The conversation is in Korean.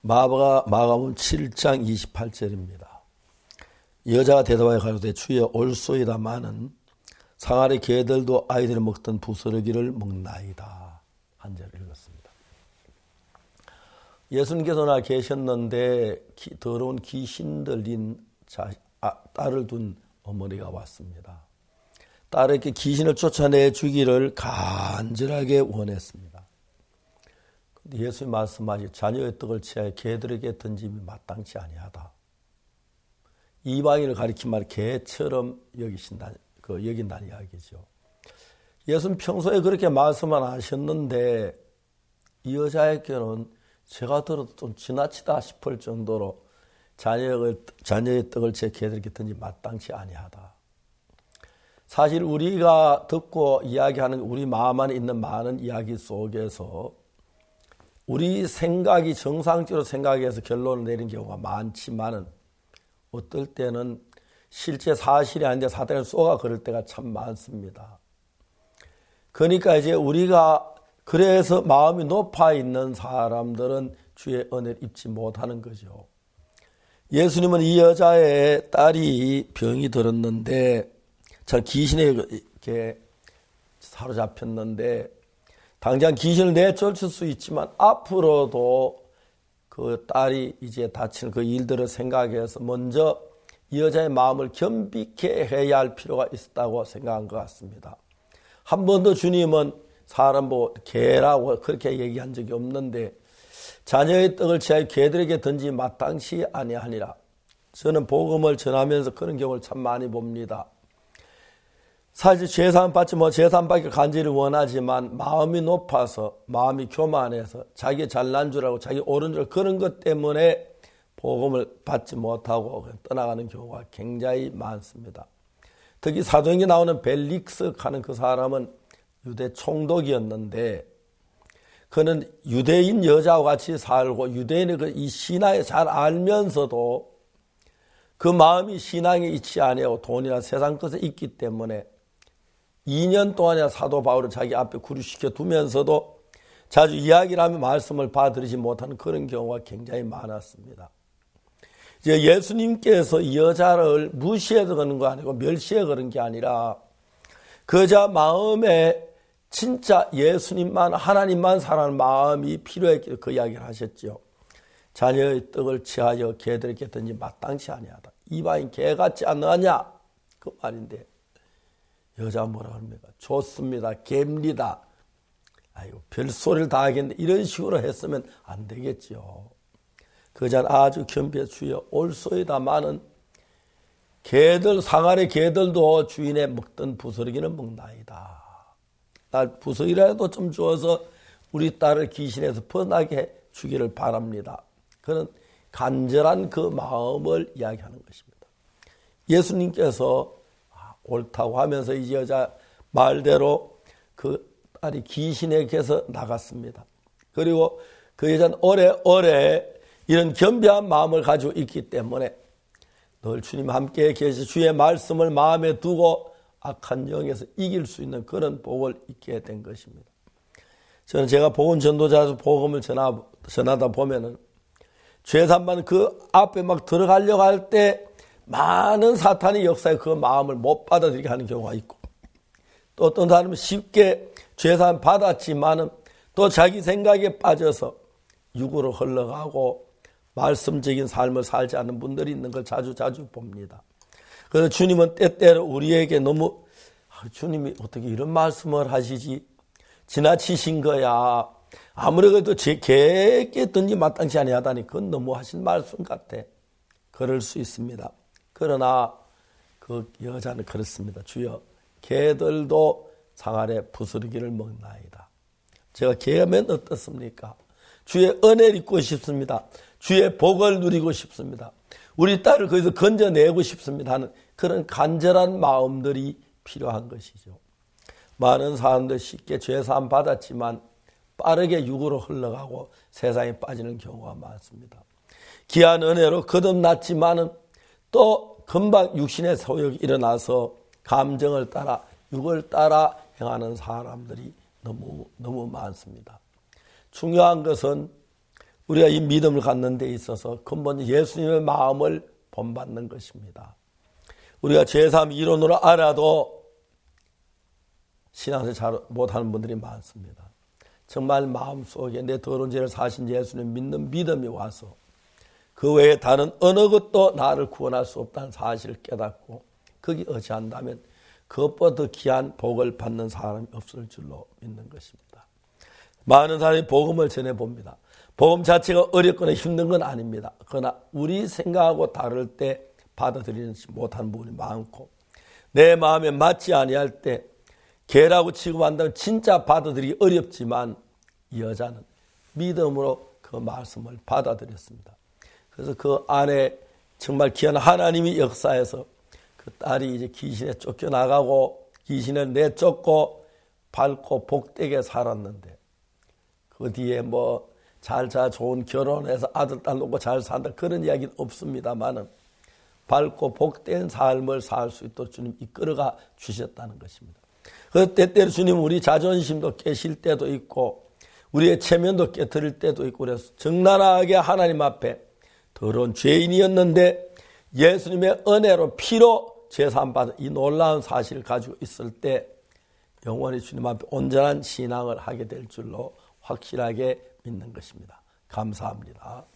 마가복음 7장 28절입니다. 여자가 대답하여 가로되 주여 올소이다마는 상아리 개들도 아이들이 먹던 부스러기를 먹나이다. 한 절 읽었습니다. 예수님께서 나 계셨는데 더러운 귀신 들린 딸을 둔 어머니가 왔습니다. 딸에게 귀신을 쫓아내 주기를 간절하게 원했습니다. 예수님 말씀하시 자녀의 떡을 취하여 개들에게 던짐이 마땅치 아니하다. 이방인을 가리킨 말 개처럼 여긴다는 이야기죠. 예수님 평소에 그렇게 말씀을 하셨는데 이 여자에게는 제가 들어도 좀 지나치다 싶을 정도로 자녀의 떡을 제 개들에게 던짐이 마땅치 아니하다. 사실 우리가 듣고 이야기하는 우리 마음 안에 있는 많은 이야기 속에서 우리 생각이 정상적으로 생각해서 결론을 내린 경우가 많지만은 어떨 때는 실제 사실이 아닌데 사단에 쏘가 그럴 때가 참 많습니다. 그러니까 이제 우리가 그래서 마음이 높아 있는 사람들은 주의 은혜를 입지 못하는 거죠. 예수님은 이 여자의 딸이 병이 들었는데 참 귀신에 이렇게 사로잡혔는데 당장 귀신을 내쫓을 수 있지만 앞으로도 그 딸이 이제 다치는 그 일들을 생각해서 먼저 이 여자의 마음을 겸비케 해야 할 필요가 있었다고 생각한 것 같습니다. 한 번도 주님은 사람 개라고 그렇게 얘기한 적이 없는데 자녀의 떡을 취하여 개들에게 던지 마땅치 아니하니라. 저는 복음을 전하면서 그런 경우를 참 많이 봅니다. 사실 제사함 받지 제사함 받기 간절히 원하지만 마음이 높아서 마음이 교만해서 자기 잘난 줄 알고 자기 옳은 줄 그런 것 때문에 복음을 받지 못하고 떠나가는 경우가 굉장히 많습니다. 특히 사도행전에 나오는 벨릭스 하는 그 사람은 유대 총독이었는데 그는 유대인 여자와 같이 살고 유대인의 이 신앙을 잘 알면서도 그 마음이 신앙에 있지 아니하고 돈이나 세상 것에 있기 때문에 2년 동안이나 사도 바울을 자기 앞에 구류시켜 두면서도 자주 이야기를 하며 말씀을 받아들이지 못하는 그런 경우가 굉장히 많았습니다. 이제 예수님께서 이 여자를 무시해서 그런 거 아니고 멸시해 그런 게 아니라 그 여자 마음에 진짜 예수님만 하나님만 사랑하는 마음이 필요했기에 그 이야기를 하셨죠. 자녀의 떡을 취하여 개들에게 던지 마땅치 아니하다. 이방인 개 같지 않느냐 그 말인데 여자가 뭐라 합니까? 좋습니다. 개입니다. 아이고 별소리를 다 하겠는데 이런 식으로 했으면 안 되겠죠. 그 여자는 아주 겸비해 주여 올소이다마는 개들 상아리 개들도 주인의 먹던 부스러기는 먹나이다. 날 부스러기라도 좀 주어서 우리 딸을 귀신에서 벗어나게 주기를 바랍니다. 그는 간절한 그 마음을 이야기하는 것입니다. 예수님께서 옳다고 하면서 이 여자 말대로 그 딸이 귀신에게서 나갔습니다. 그리고 그 여자는 오래오래 이런 겸비한 마음을 가지고 있기 때문에 늘 주님 함께 계시 주의 말씀을 마음에 두고 악한 영에서 이길 수 있는 그런 복을 있게 된 것입니다. 저는 제가 복음 전도자에서 복음을 전하다 보면은 죄산만 그 앞에 막 들어가려고 할 때 많은 사탄의 역사에 그 마음을 못 받아들이게 하는 경우가 있고 또 어떤 사람은 쉽게 죄산 받았지만은 또 자기 생각에 빠져서 육으로 흘러가고 말씀적인 삶을 살지 않는 분들이 있는 걸 자주 봅니다. 그래서 주님은 때때로 우리에게 너무 주님이 어떻게 이런 말씀을 하시지 지나치신 거야. 아무리 그래도 제 개에게 던지 마땅치 아니하다니 그건 너무 하신 말씀 같아. 그럴 수 있습니다. 그러나 그 여자는 그렇습니다. 주여 개들도 상아래 부스러기를 먹나이다. 제가 개면 어떻습니까? 주의 은혜를 입고 싶습니다. 주의 복을 누리고 싶습니다. 우리 딸을 거기서 건져내고 싶습니다 하는 그런 간절한 마음들이 필요한 것이죠. 많은 사람들 쉽게 죄사함 받았지만 빠르게 육으로 흘러가고 세상에 빠지는 경우가 많습니다. 귀한 은혜로 거듭났지만은 또 금방 육신의 소욕이 일어나서 감정을 따라 육을 따라 행하는 사람들이 너무 많습니다. 중요한 것은 우리가 이 믿음을 갖는 데 있어서 근본 예수님의 마음을 본받는 것입니다. 우리가 제3 이론으로 알아도 신앙생활 잘 못하는 분들이 많습니다. 정말 마음속에 내 더러운 죄를 사신 예수님 믿는 믿음이 와서 그 외에 다른 어느 것도 나를 구원할 수 없다는 사실을 깨닫고 거기 의지한다면 그것보다 더 귀한 복을 받는 사람이 없을 줄로 믿는 것입니다. 많은 사람이 복음을 전해봅니다. 복음 자체가 어렵거나 힘든 건 아닙니다. 그러나 우리 생각하고 다를 때 받아들이지 못하는 부분이 많고 내 마음에 맞지 아니할 때 개라고 취급한다면 진짜 받아들이기 어렵지만 이 여자는 믿음으로 그 말씀을 받아들였습니다. 그래서 그 안에 정말 귀한 하나님이 역사해서 그 딸이 이제 귀신에 쫓겨나가고 귀신을 내쫓고 밝고 복되게 살았는데 그 뒤에 뭐 잘자 좋은 결혼해서 아들 딸 놓고 잘 산다 그런 이야기는 없습니다만은 밝고 복된 삶을 살 수 있도록 주님 이끌어가 주셨다는 것입니다. 그 때때로 주님 우리 자존심도 깨실 때도 있고 우리의 체면도 깨뜨릴 때도 있고 그래서 정나라하게 하나님 앞에 더러운 죄인이었는데 예수님의 은혜로 피로 죄사함받은 이 놀라운 사실을 가지고 있을 때 영원히 주님 앞에 온전한 신앙을 하게 될 줄로 확실하게 믿는 것입니다. 감사합니다.